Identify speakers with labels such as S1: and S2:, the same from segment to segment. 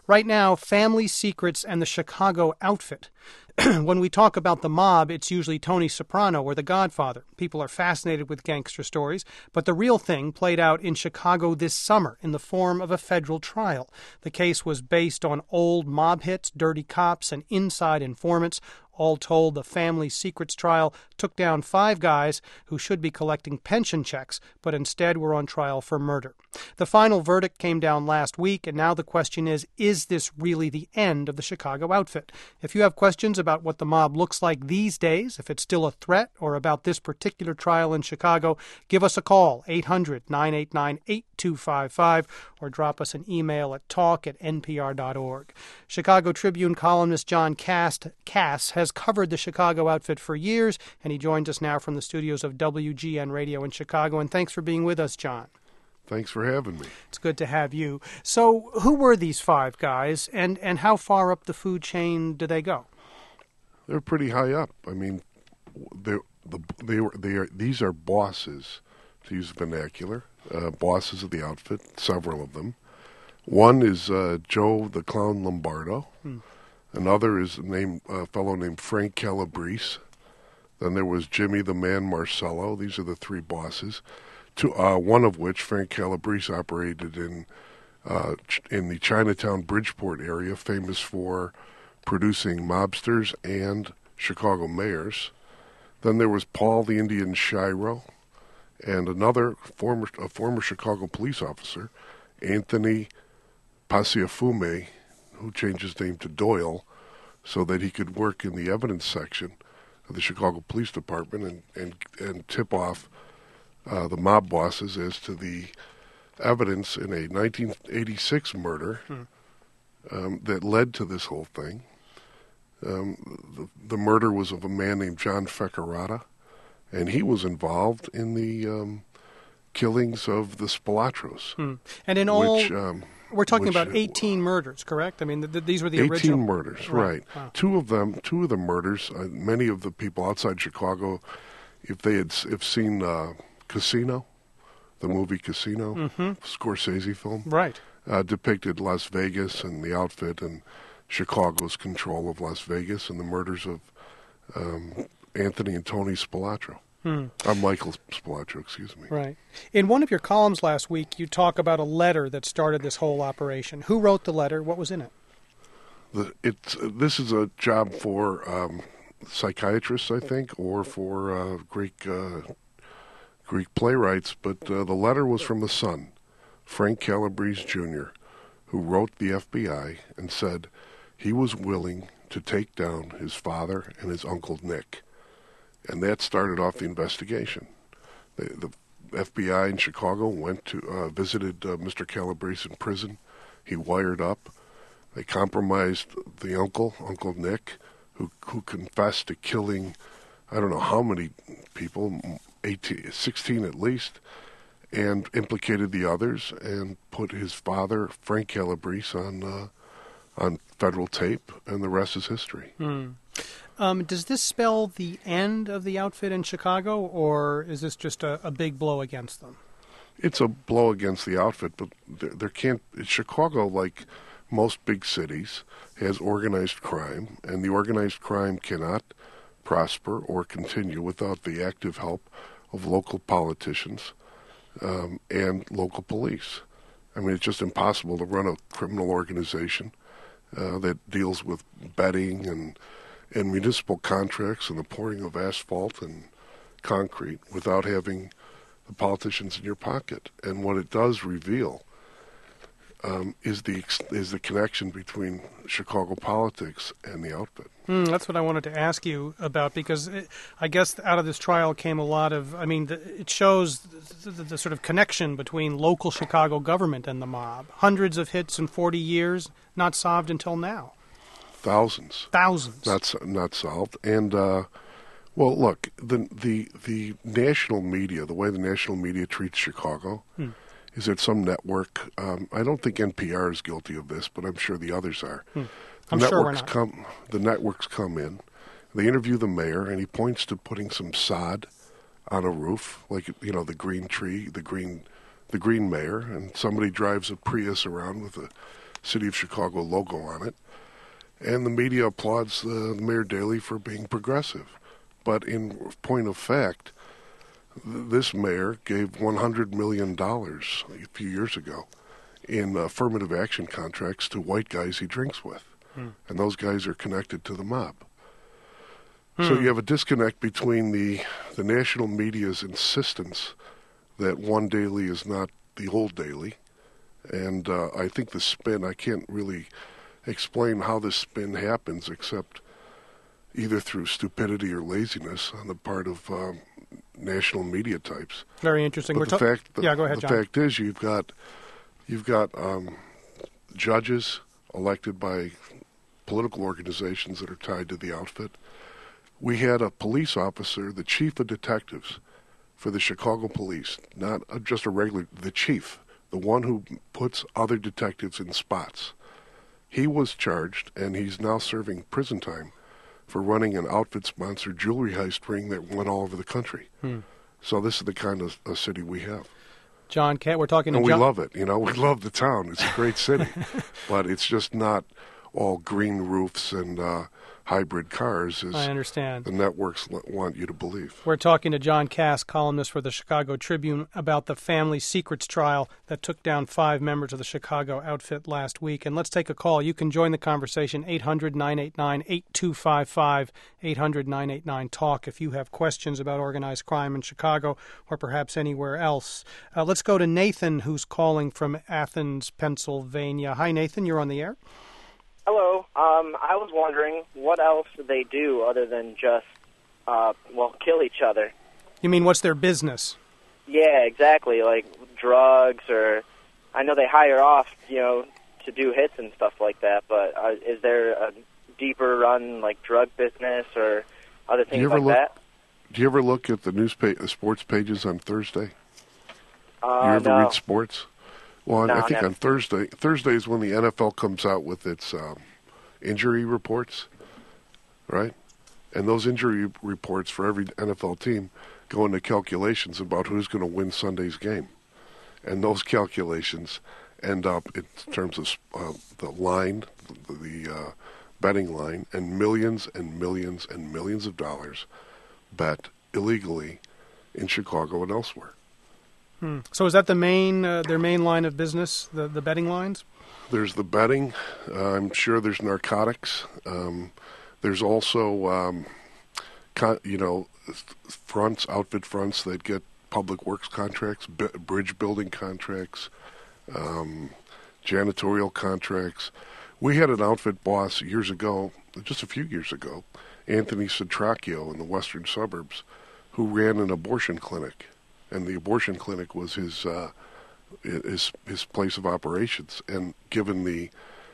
S1: Right now, Family Secrets and the Chicago Outfit. When we talk about the mob, it's usually Tony Soprano or The Godfather. People are fascinated with gangster stories, but the real thing played out in Chicago this summer in the form of a federal trial. The case was based on old mob hits, dirty cops, and inside informants. All told, the Family Secrets trial took down 5 guys who should be collecting pension checks, but instead were on trial for murder. The final verdict came down last week, and now the question is this really the end of the Chicago Outfit? If you have questions about what the mob looks like these days, if it's still a threat, or about this particular trial in Chicago, give us a call, 800-989-8255, or drop us an email at talk@npr.org. Chicago Tribune columnist John Cass has covered the Chicago Outfit for years, and he joins us now from the studios of WGN Radio in Chicago. And thanks for being with us, John.
S2: Thanks for having me.
S1: It's good to have you. So who were these 5 guys, and how far up the food chain do they go?
S2: They're pretty high up. I mean, these are bosses, to use vernacular, bosses of the outfit, several of them. One is Joe the Clown Lombardo. Another is a fellow named Frank Calabrese. Then there was Jimmy the Man Marcello. These are the 3 bosses. One of which, Frank Calabrese, operated in the Chinatown Bridgeport area, famous for producing mobsters and Chicago mayors. Then there was Paul the Indian Shiro, and another former Chicago police officer, Anthony Pasiafume, who changed his name to Doyle so that he could work in the evidence section of the Chicago Police Department and tip off the mob bosses as to the evidence in a 1986 murder that led to this whole thing. The murder was of a man named John Feccarata, and he was involved in the killings of the Spilatros.
S1: And in all, we're talking about 18 murders, correct? I mean, these were the
S2: 18
S1: original.
S2: 18 murders, right. Wow. Two of the murders, many of the people outside Chicago, if they have seen Casino, the movie Casino, Scorsese film,
S1: right,
S2: depicted Las Vegas and the outfit and Chicago's control of Las Vegas and the murders of Anthony and Tony Spilatro. Michael Spilatro, excuse me.
S1: Right. In one of your columns last week, you talk about a letter that started this whole operation. Who wrote the letter? What was in it?
S2: This is a job for psychiatrists, I think, or for Greek playwrights. But the letter was from the son, Frank Calabrese Jr., who wrote the FBI and said he was willing to take down his father and his uncle Nick. And that started off the investigation. The FBI in Chicago went to visited Mr. Calabrese in prison. He wired up. They compromised the Uncle Nick, who confessed to killing, I don't know how many people, 16 at least, and implicated the others and put his father, Frank Calabrese, on federal tape, and the rest is history.
S1: Does this spell the end of the outfit in Chicago, or is this just a big blow against them?
S2: It's a blow against the outfit, but there can't. Chicago, like most big cities, has organized crime, and the organized crime cannot prosper or continue without the active help of local politicians and local police. I mean, it's just impossible to run a criminal organization that deals with betting and municipal contracts and the pouring of asphalt and concrete without having the politicians in your pocket. And what it does reveal is the connection between Chicago politics and the outfit.
S1: That's what I wanted to ask you about, because I guess out of this trial came a lot of, it shows the sort of connection between local Chicago government and the mob. Hundreds of hits in 40 years, not solved until now.
S2: Thousands. Not solved. And well, look, the national media, the way the national media treats Chicago, is that some network. I don't think NPR is guilty of this, but I'm sure the others are.
S1: I'm sure we're not.
S2: The networks come in, they interview the mayor, and he points to putting some sod on a roof, like the green tree, the green mayor, and somebody drives a Prius around with a City of Chicago logo on it. And the media applauds Mayor Daley for being progressive. But in point of fact, this mayor gave $100 million a few years ago in affirmative action contracts to white guys he drinks with. And those guys are connected to the mob. So you have a disconnect between the national media's insistence that one Daley is not the old Daley. And I think the spin, I can't really explain how this spin happens except either through stupidity or laziness on the part of national media types.
S1: Very interesting.
S2: But go ahead,
S1: John.
S2: Fact is, you've got judges elected by political organizations that are tied to the outfit. We had a police officer, the chief of detectives for the Chicago police, not just a regular, the chief, the one who puts other detectives in spots. He was charged, and he's now serving prison time for running an outfit-sponsored jewelry heist ring that went all over the country. So this is the kind of a city we have.
S1: John Cat, we're talking to
S2: And
S1: John.
S2: we love it. We love the town. It's a great city. But it's just not all green roofs and hybrid cars, as
S1: I understand.
S2: the networks want you to believe.
S1: We're talking to John Cass, columnist for the Chicago Tribune, about the family secrets trial that took down 5 members of the Chicago outfit last week. And let's take a call. You can join the conversation, 800-989-8255, 800-989-TALK, if you have questions about organized crime in Chicago or perhaps anywhere else. Let's go to Nathan, who's calling from Athens, Pennsylvania. Hi, Nathan. You're on the air.
S3: Hello. I was wondering what else they do other than just, kill each other.
S1: You mean what's their business?
S3: Yeah, exactly. Like drugs, or I know they hire off, to do hits and stuff like that. But is there a deeper run like drug business or other things like that?
S2: Do you ever look at the sports pages on Thursday? You ever
S3: no.
S2: read sports? Well,
S3: No,
S2: I think
S3: never.
S2: on Thursday is when the NFL comes out with its injury reports, right? And those injury reports for every NFL team go into calculations about who's going to win Sunday's game. And those calculations end up in terms of the line, the betting line, and millions and millions and millions of dollars bet illegally in Chicago and elsewhere.
S1: So is that the main their main line of business, the betting lines?
S2: There's the betting. I'm sure there's narcotics. There's also, outfit fronts that get public works contracts, bridge building contracts, janitorial contracts. We had an outfit boss years ago, just a few years ago, Anthony Citracchio in the western suburbs, who ran an abortion clinic. And the abortion clinic was his place of operations. And given the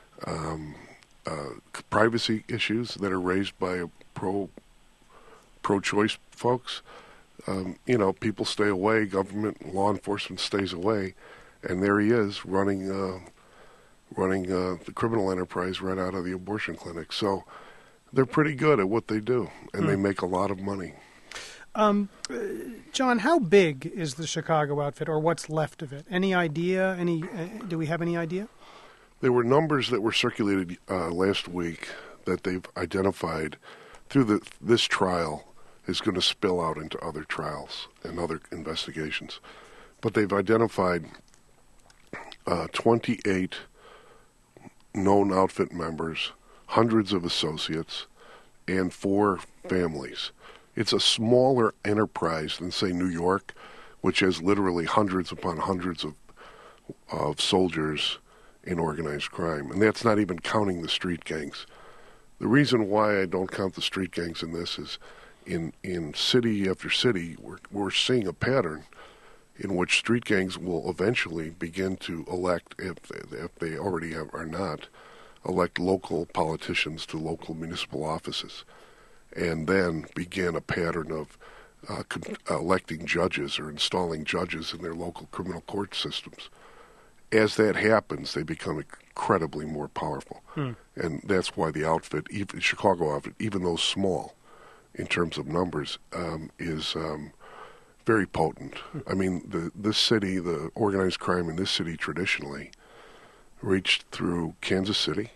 S2: privacy issues that are raised by pro-choice folks, people stay away. Government law enforcement stays away, and there he is running the criminal enterprise right out of the abortion clinic. So they're pretty good at what they do, and they make a lot of money.
S1: John, how big is the Chicago outfit, or what's left of it? Any idea? Do we have any idea?
S2: There were numbers that were circulated last week that they've identified through this trial is going to spill out into other trials and other investigations. But they've identified 28 known outfit members, hundreds of associates, and 4 families. It's a smaller enterprise than, say, New York, which has literally hundreds upon hundreds of soldiers in organized crime. And that's not even counting the street gangs. The reason why I don't count the street gangs in this is in city after city, we're seeing a pattern in which street gangs will eventually begin to elect, if they already are not, elect local politicians to local municipal offices, and then begin a pattern of electing judges or installing judges in their local criminal court systems. As that happens, they become incredibly more powerful. And that's why the outfit, even Chicago outfit, even though small in terms of numbers, is very potent. I mean, this city, the organized crime in this city traditionally reached through Kansas City,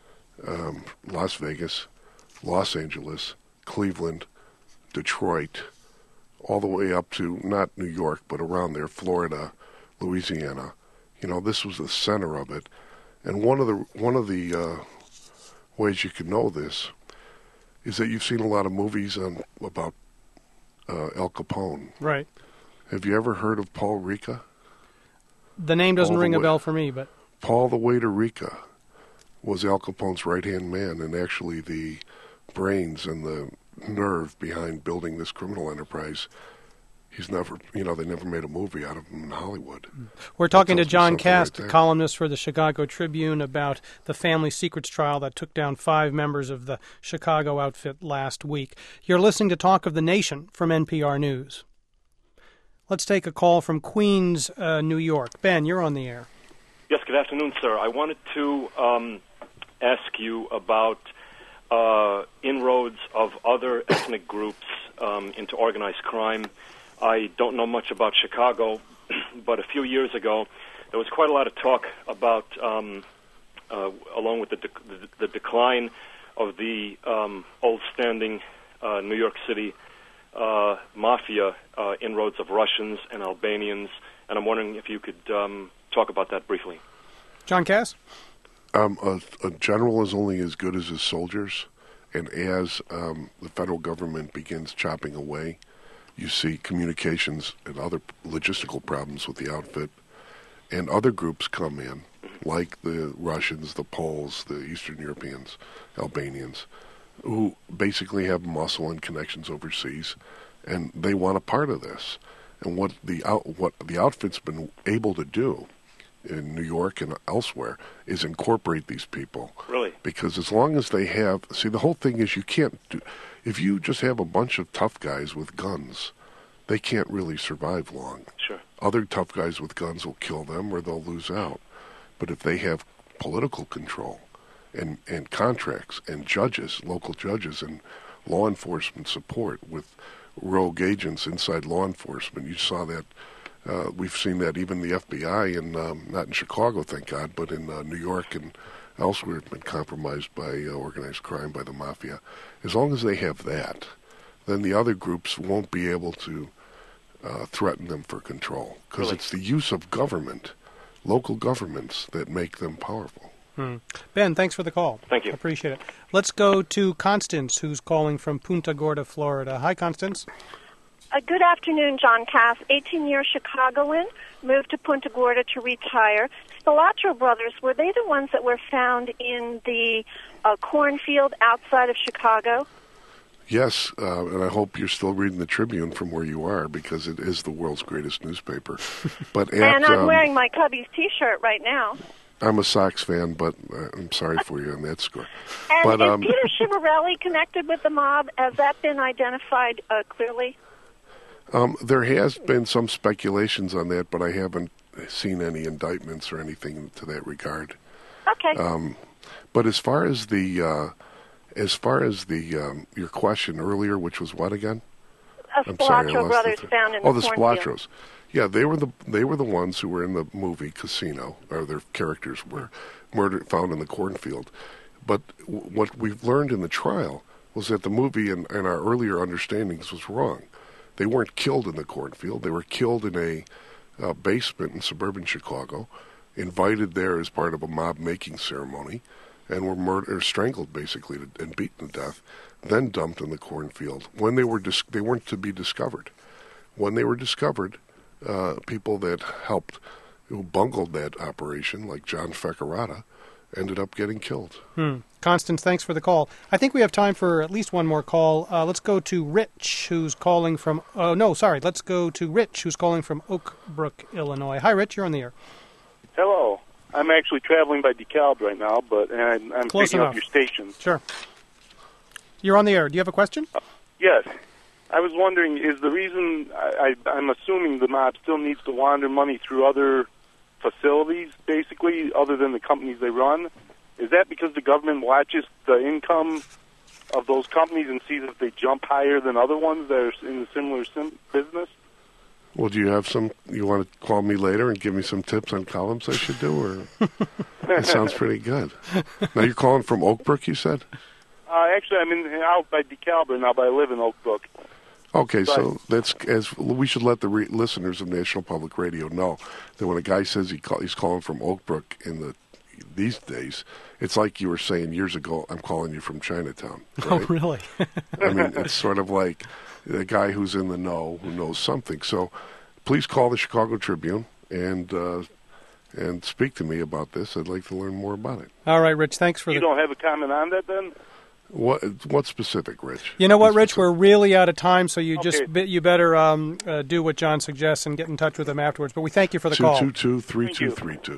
S2: Las Vegas, Los Angeles, Cleveland, Detroit, all the way up to not New York, but around there, Florida, Louisiana. You know, this was the center of it. And one of the ways you can know this is that you've seen a lot of movies about Al Capone.
S1: Right.
S2: Have you ever heard of Paul Ricca?
S1: The name doesn't ring a bell for me, but...
S2: Paul the Waiter Ricca was Al Capone's right-hand man and actually the brains and the nerve behind building this criminal enterprise. He's never, they never made a movie out of him in Hollywood.
S1: We're talking to John Cass, columnist for the Chicago Tribune, about the family secrets trial that took down 5 members of the Chicago outfit last week. You're listening to Talk of the Nation from NPR News. Let's take a call from Queens, New York. Ben, you're on the air.
S4: Yes, good afternoon, sir. I wanted to ask you about inroads of other ethnic groups into organized crime. I don't know much about Chicago, but a few years ago, there was quite a lot of talk about, along with the decline of the old-standing New York City mafia inroads of Russians and Albanians, and I'm wondering if you could talk about that briefly.
S1: John Cass?
S2: A general is only as good as his soldiers, and as the federal government begins chopping away, you see communications and other logistical problems with the outfit, and other groups come in, like the Russians, the Poles, the Eastern Europeans, Albanians, who basically have muscle and connections overseas, and they want a part of this. And what the outfit's been able to do in New York and elsewhere is incorporate these people.
S4: Really?
S2: Because as long as they have... See, the whole thing is you can't do... If you just have a bunch of tough guys with guns, they can't really survive long.
S4: Sure.
S2: Other tough guys with guns will kill them or they'll lose out. But if they have political control and contracts and judges, local judges, and law enforcement support with rogue agents inside law enforcement, you saw that. We've seen that even the FBI, not in Chicago, thank God, but in New York and elsewhere, have been compromised by organized crime, by the mafia. As long as they have that, then the other groups won't be able to threaten them for control, because it's the use of government, local governments, that make them powerful.
S1: Ben, thanks for the call.
S4: Thank you.
S1: Appreciate it. Let's go to Constance, who's calling from Punta Gorda, Florida. Hi, Constance.
S5: Good afternoon, John Cass. 18-year Chicagoan, moved to Punta Gorda to retire. Spilotro brothers, were they the ones that were found in the cornfield outside of Chicago?
S2: Yes, and I hope you're still reading the Tribune from where you are, because it is the world's greatest newspaper. But
S5: and I'm wearing my Cubbies T-shirt right now.
S2: I'm a Sox fan, but I'm sorry for you on that score.
S5: And
S2: but,
S5: is Peter Chivarelli connected with the mob? Has that been identified clearly?
S2: There has been some speculations on that, but I haven't seen any indictments or anything to that regard.
S5: Okay.
S2: But as far as the your question earlier, which was what again?
S5: Spilotro brothers found in the
S2: the Spilotros. Yeah, they were the ones who were in the movie Casino, or their characters were found in the cornfield. But what we've learned in the trial was that the movie and our earlier understandings was wrong. They weren't killed in the cornfield. They were killed in a basement in suburban Chicago, invited there as part of a mob-making ceremony, and were murdered or strangled, basically, and beaten to death, then dumped in the cornfield. When they weren't to be discovered. When they were discovered, people that helped, who bungled that operation, like John Feckerata, ended up getting killed.
S1: Constance, thanks for the call. I think we have time for at least one more call. Let's go to Rich, who's calling from... Let's go to Rich, who's calling from Oak Brook, Illinois. Hi, Rich. You're on the air.
S6: Hello. I'm actually traveling by DeKalb right now, but I'm picking up your station.
S1: Sure. You're on the air. Do you have a question?
S6: Yes. I was wondering, is the reason... I'm assuming the mob still needs to launder money through other facilities, basically, other than the companies they run. Is that because the government watches the income of those companies and sees if they jump higher than other ones that are in a similar business?
S2: Well, do you have some? You want to call me later and give me some tips on columns I should do, or that sounds pretty good. Now you're calling from Oakbrook, you said?
S6: Actually, I'm out by DeKalb now, but I live in Oakbrook.
S2: Okay, so that's we should let the listeners of National Public Radio know that when a guy says he's calling from Oakbrook these days, it's like you were saying years ago, I'm calling you from Chinatown. Right?
S1: Oh, really?
S2: I mean, it's sort of like the guy who's in the know, who knows something. So please call the Chicago Tribune and speak to me about this. I'd like to learn more about it.
S1: All right, Rich, thanks for
S6: You don't have a comment on that, then?
S2: What specific, Rich?
S1: You know what, Rich? We're really out of time, so you
S6: Okay.
S1: you better do what John suggests and get in touch with him afterwards. But we thank you for the call.
S2: 222-3232.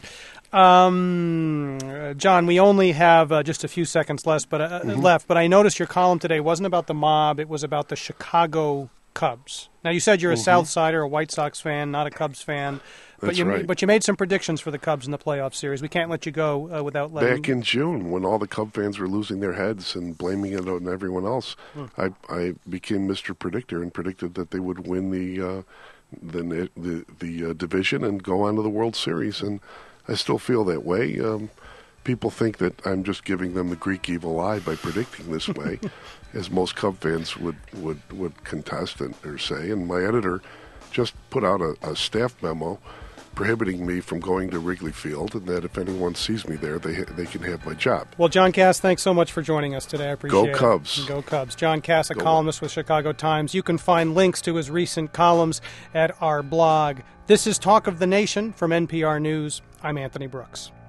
S1: John, we only have just a few seconds left, but I noticed your column today wasn't about the mob; it was about the Chicago Cubs. Now, you said you're a South Sider, a White Sox fan, not a Cubs fan.
S2: That's right.
S1: But you made some predictions for the Cubs in the playoff series. We can't let you go without letting.
S2: Back in June, when all the Cub fans were losing their heads and blaming it on everyone else, I became Mr. Predictor and predicted that they would win the division and go on to the World Series. And I still feel that way. People think that I'm just giving them the Greek evil eye by predicting this way, as most Cub fans would contest or say. And my editor just put out a staff memo prohibiting me from going to Wrigley Field, and that if anyone sees me there, they can have my job.
S1: Well, John Cass, thanks so much for joining us today. I appreciate it.
S2: Go Cubs.
S1: Go Cubs. John Cass, a columnist with Chicago Times. You can find links to his recent columns at our blog. This is Talk of the Nation from NPR News. I'm Anthony Brooks.